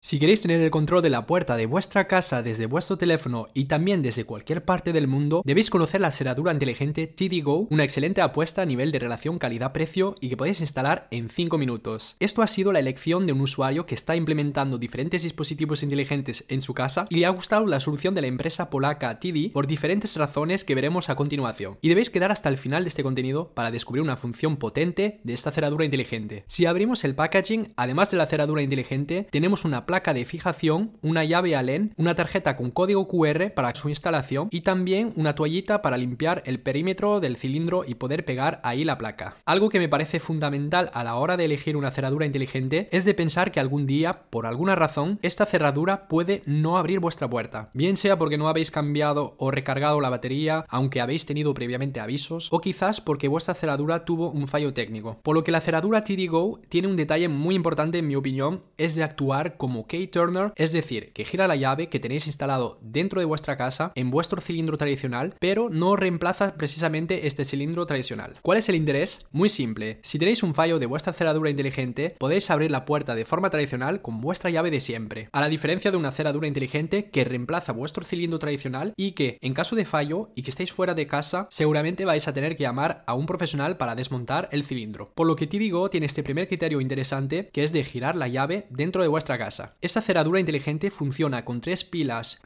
Si queréis tener el control de la puerta de vuestra casa desde vuestro teléfono y también desde cualquier parte del mundo, debéis conocer la cerradura inteligente TD Go, una excelente apuesta a nivel de relación calidad-precio y que podéis instalar en 5 minutos. Esto ha sido la elección de un usuario que está implementando diferentes dispositivos inteligentes en su casa y le ha gustado la solución de la empresa polaca TD por diferentes razones que veremos a continuación. Y debéis quedar hasta el final de este contenido para descubrir una función potente de esta cerradura inteligente. Si abrimos el packaging, además de la cerradura inteligente, tenemos una placa de fijación, una llave Allen, una tarjeta con código QR para su instalación y también una toallita para limpiar el perímetro del cilindro y poder pegar ahí la placa. Algo que me parece fundamental a la hora de elegir una cerradura inteligente es de pensar que algún día, por alguna razón, esta cerradura puede no abrir vuestra puerta. Bien sea porque no habéis cambiado o recargado la batería, aunque habéis tenido previamente avisos, o quizás porque vuestra cerradura tuvo un fallo técnico. Por lo que la cerradura TD Go tiene un detalle muy importante en mi opinión, es de actuar como key-turner, es decir, que gira la llave que tenéis instalado dentro de vuestra casa en vuestro cilindro tradicional, pero no reemplaza precisamente este cilindro tradicional. ¿Cuál es el interés? Muy simple. Si tenéis un fallo de vuestra cerradura inteligente, podéis abrir la puerta de forma tradicional con vuestra llave de siempre, a la diferencia de una cerradura inteligente que reemplaza vuestro cilindro tradicional y que, en caso de fallo y que estéis fuera de casa, seguramente vais a tener que llamar a un profesional para desmontar el cilindro. Por lo que TD Go tiene este primer criterio interesante, que es de girar la llave dentro de vuestra casa. Esta cerradura inteligente funciona con 3 pilas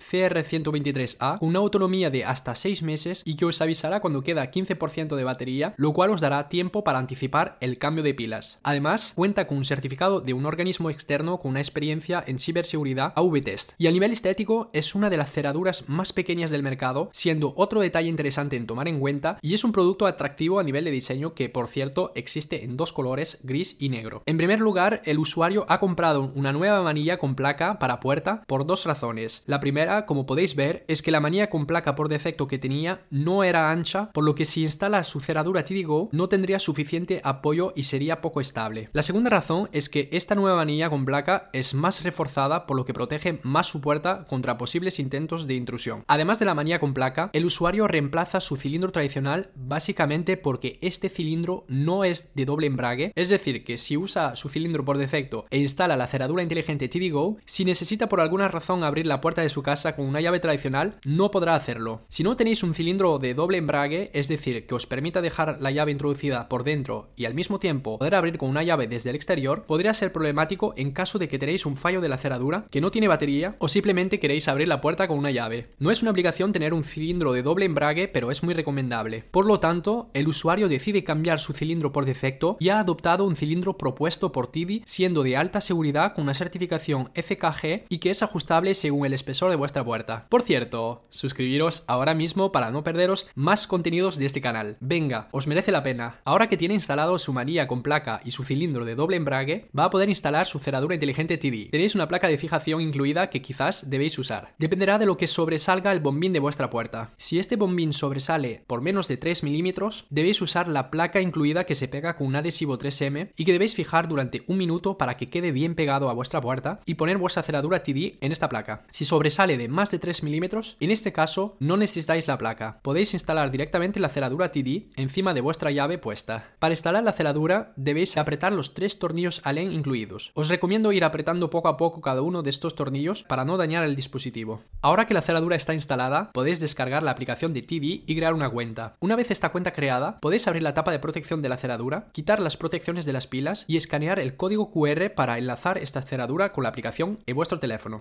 CR123A con una autonomía de hasta 6 meses y que os avisará cuando queda 15% de batería, lo cual os dará tiempo para anticipar el cambio de pilas. Además, cuenta con un certificado de un organismo externo con una experiencia en ciberseguridad AV-Test. Y a nivel estético, es una de las cerraduras más pequeñas del mercado, siendo otro detalle interesante en tomar en cuenta, y es un producto atractivo a nivel de diseño que, por cierto, existe en 2 colores, gris y negro. En primer lugar, el usuario ha comprado una nueva manilla con placa para puerta por 2 razones. La primera, como podéis ver, es que la manilla con placa por defecto que tenía no era ancha, por lo que si instala su cerradura TD Go no tendría suficiente apoyo y sería poco estable. La segunda razón es que esta nueva manilla con placa es más reforzada, por lo que protege más su puerta contra posibles intentos de intrusión. Además de la manilla con placa, el usuario reemplaza su cilindro tradicional básicamente porque este cilindro no es de doble embrague, es decir, que si usa su cilindro por defecto e instala la cerradura inteligente TD Go, si necesita por alguna razón abrir la puerta de su casa con una llave tradicional, no podrá hacerlo. Si no tenéis un cilindro de doble embrague, es decir, que os permita dejar la llave introducida por dentro y al mismo tiempo poder abrir con una llave desde el exterior, podría ser problemático en caso de que tenéis un fallo de la cerradura, que no tiene batería o simplemente queréis abrir la puerta con una llave. No es una obligación tener un cilindro de doble embrague, pero es muy recomendable. Por lo tanto, el usuario decide cambiar su cilindro por defecto y ha adoptado un cilindro propuesto por TD, siendo de alta seguridad con una certificación FKG y que es ajustable según el espesor de vuestra puerta. Por cierto, suscribiros ahora mismo para no perderos más contenidos de este canal. Venga, os merece la pena. Ahora que tiene instalado su manilla con placa y su cilindro de doble embrague, va a poder instalar su cerradura inteligente TD. Tenéis una placa de fijación incluida que quizás debéis usar. Dependerá de lo que sobresalga el bombín de vuestra puerta. Si este bombín sobresale por menos de 3 milímetros, debéis usar la placa incluida que se pega con un adhesivo 3M y que debéis fijar durante 1 minuto para que quede bien pegado a vuestra puerta y poner vuestra cerradura TD en esta placa. Si sobresale de más de 3 milímetros, en este caso no necesitáis la placa. Podéis instalar directamente la cerradura TD encima de vuestra llave puesta. Para instalar la cerradura debéis apretar los 3 tornillos Allen incluidos. Os recomiendo ir apretando poco a poco cada uno de estos tornillos para no dañar el dispositivo. Ahora que la cerradura está instalada, podéis descargar la aplicación de TD y crear una cuenta. Una vez esta cuenta creada, podéis abrir la tapa de protección de la cerradura, quitar las protecciones de las pilas y escanear el código QR para enlazar esta cerradura con la aplicación en vuestro teléfono.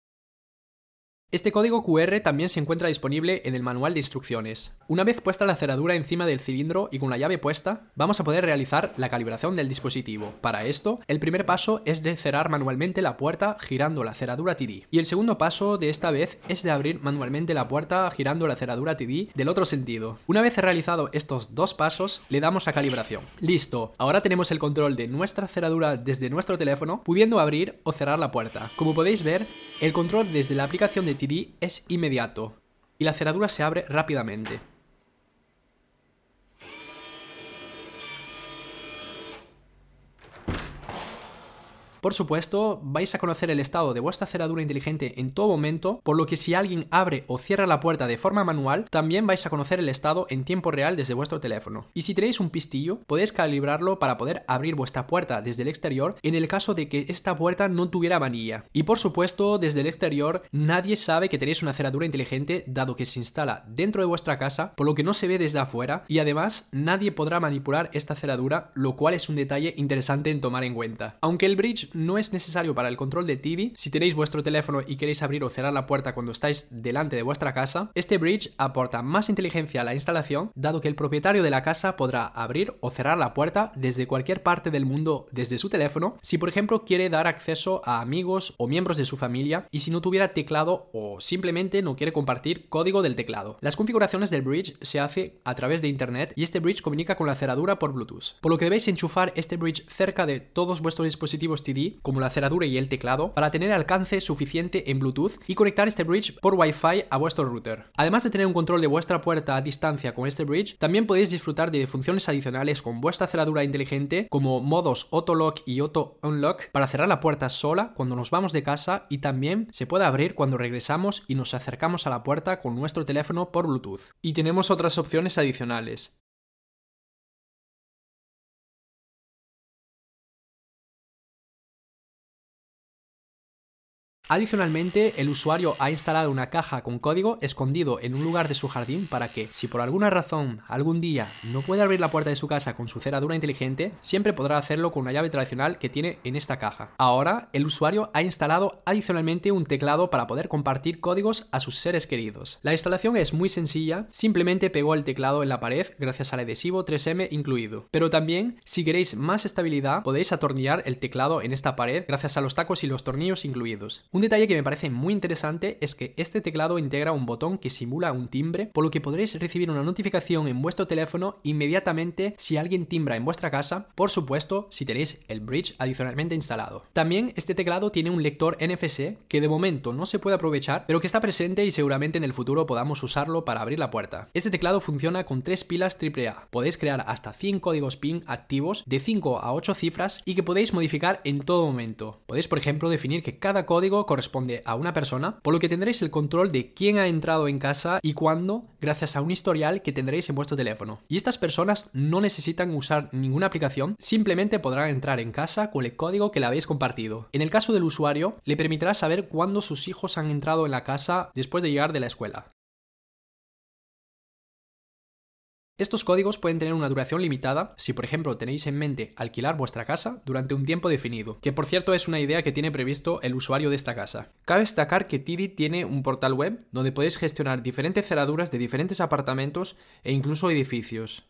Este código QR también se encuentra disponible en el manual de instrucciones. Una vez puesta la cerradura encima del cilindro y con la llave puesta, vamos a poder realizar la calibración del dispositivo. Para esto, el primer paso es de cerrar manualmente la puerta girando la cerradura TD. Y el segundo paso de esta vez es de abrir manualmente la puerta girando la cerradura TD del otro sentido. Una vez realizado estos 2 pasos, le damos a calibración. ¡Listo! Ahora tenemos el control de nuestra cerradura desde nuestro teléfono, pudiendo abrir o cerrar la puerta. Como podéis ver, el control desde la aplicación de TD es inmediato y la cerradura se abre rápidamente. Por supuesto, vais a conocer el estado de vuestra cerradura inteligente en todo momento, por lo que si alguien abre o cierra la puerta de forma manual, también vais a conocer el estado en tiempo real desde vuestro teléfono. Y si tenéis un pistillo, podéis calibrarlo para poder abrir vuestra puerta desde el exterior en el caso de que esta puerta no tuviera manilla. Y por supuesto, desde el exterior, nadie sabe que tenéis una cerradura inteligente, dado que se instala dentro de vuestra casa, por lo que no se ve desde afuera, y además nadie podrá manipular esta cerradura, lo cual es un detalle interesante en tomar en cuenta. Aunque el bridge no es necesario para el control de TD, si tenéis vuestro teléfono y queréis abrir o cerrar la puerta cuando estáis delante de vuestra casa, este bridge aporta más inteligencia a la instalación, dado que el propietario de la casa podrá abrir o cerrar la puerta desde cualquier parte del mundo desde su teléfono, si por ejemplo quiere dar acceso a amigos o miembros de su familia, y si no tuviera teclado o simplemente no quiere compartir código del teclado. Las configuraciones del bridge se hace a través de internet y este bridge comunica con la cerradura por Bluetooth, por lo que debéis enchufar este bridge cerca de todos vuestros dispositivos TD, como la cerradura y el teclado, para tener alcance suficiente en Bluetooth y conectar este bridge por Wi-Fi a vuestro router. Además de tener un control de vuestra puerta a distancia con este bridge, también podéis disfrutar de funciones adicionales con vuestra cerradura inteligente, como modos Auto Lock y Auto Unlock para cerrar la puerta sola cuando nos vamos de casa, y también se puede abrir cuando regresamos y nos acercamos a la puerta con nuestro teléfono por Bluetooth. Y tenemos otras opciones adicionales. Adicionalmente, el usuario ha instalado una caja con código escondido en un lugar de su jardín para que, si por alguna razón, algún día, no puede abrir la puerta de su casa con su cerradura inteligente, siempre podrá hacerlo con una llave tradicional que tiene en esta caja. Ahora, el usuario ha instalado adicionalmente un teclado para poder compartir códigos a sus seres queridos. La instalación es muy sencilla, simplemente pegó el teclado en la pared gracias al adhesivo 3M incluido. Pero también, si queréis más estabilidad, podéis atornillar el teclado en esta pared gracias a los tacos y los tornillos incluidos. Un detalle que me parece muy interesante es que este teclado integra un botón que simula un timbre, por lo que podréis recibir una notificación en vuestro teléfono inmediatamente si alguien timbra en vuestra casa, por supuesto si tenéis el bridge adicionalmente instalado. También este teclado tiene un lector NFC que de momento no se puede aprovechar, pero que está presente y seguramente en el futuro podamos usarlo para abrir la puerta. Este teclado funciona con 3 pilas AAA. Podéis crear hasta 100 códigos PIN activos de 5 a 8 cifras y que podéis modificar en todo momento. Podéis, por ejemplo, definir que cada código corresponde a una persona, por lo que tendréis el control de quién ha entrado en casa y cuándo, gracias a un historial que tendréis en vuestro teléfono. Y estas personas no necesitan usar ninguna aplicación, simplemente podrán entrar en casa con el código que le habéis compartido. En el caso del usuario, le permitirá saber cuándo sus hijos han entrado en la casa después de llegar de la escuela. Estos códigos pueden tener una duración limitada si, por ejemplo, tenéis en mente alquilar vuestra casa durante un tiempo definido, que por cierto es una idea que tiene previsto el usuario de esta casa. Cabe destacar que TD tiene un portal web donde podéis gestionar diferentes cerraduras de diferentes apartamentos e incluso edificios.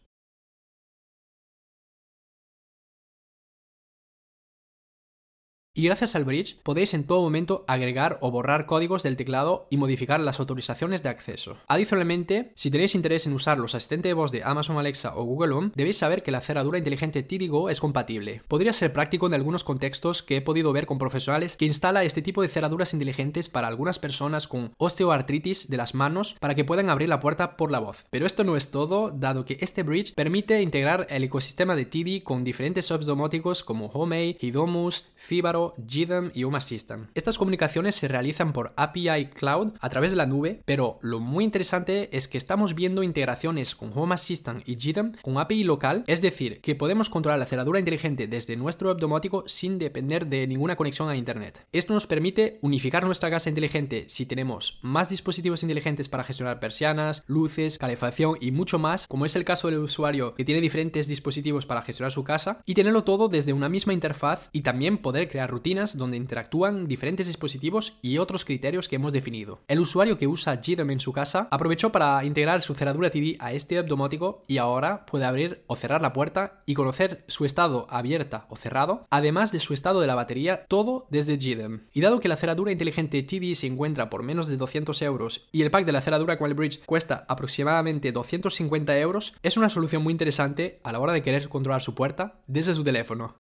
Y gracias al bridge podéis en todo momento agregar o borrar códigos del teclado y modificar las autorizaciones de acceso. Adicionalmente, si tenéis interés en usar los asistentes de voz de Amazon Alexa o Google Home, debéis saber que la cerradura inteligente TD Go es compatible. Podría ser práctico en algunos contextos que he podido ver con profesionales que instala este tipo de cerraduras inteligentes para algunas personas con osteoartritis de las manos para que puedan abrir la puerta por la voz. Pero esto no es todo, dado que este bridge permite integrar el ecosistema de TD con diferentes apps domóticos como Homey, Hidomus, Fibaro, JIDM y Home Assistant. Estas comunicaciones se realizan por API Cloud a través de la nube, pero lo muy interesante es que estamos viendo integraciones con Home Assistant y JIDM con API local, es decir, que podemos controlar la cerradura inteligente desde nuestro app domótico sin depender de ninguna conexión a internet. Esto nos permite unificar nuestra casa inteligente si tenemos más dispositivos inteligentes para gestionar persianas, luces, calefacción y mucho más, como es el caso del usuario que tiene diferentes dispositivos para gestionar su casa, y tenerlo todo desde una misma interfaz y también poder crear rutinas donde interactúan diferentes dispositivos y otros criterios que hemos definido. El usuario que usa JIDM en su casa aprovechó para integrar su cerradura TD a este app domótico y ahora puede abrir o cerrar la puerta y conocer su estado abierta o cerrado, además de su estado de la batería, todo desde JIDM. Y dado que la cerradura inteligente TD se encuentra por menos de 200 euros y el pack de la cerradura con el bridge cuesta aproximadamente 250 euros, es una solución muy interesante a la hora de querer controlar su puerta desde su teléfono.